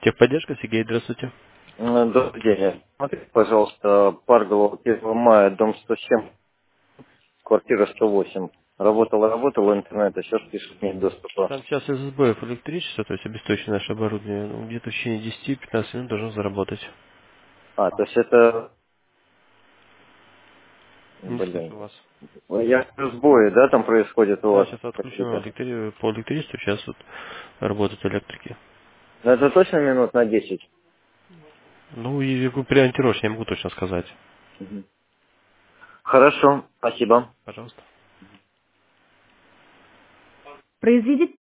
Техподдержка, Сергей, здравствуйте. Добрый день. Смотрите, пожалуйста, Парголова 1 мая, дом 107, квартира 108. Работала интернет, а сейчас пишет нет доступа. Там сейчас из-за сбоев электричества, то есть обесточено наше оборудование, где-то в течение 10-15 минут должно заработать. То есть это... Не Блин. слышу вас. Я сбои, да, там происходят у Да, вас сейчас отключено какие-то? по электричеству, сейчас вот работают электрики. Ну, это точно минут на 10? Ну, и при антирош я не могу точно сказать. Мгм. Хорошо, спасибо. Пожалуйста. Произведите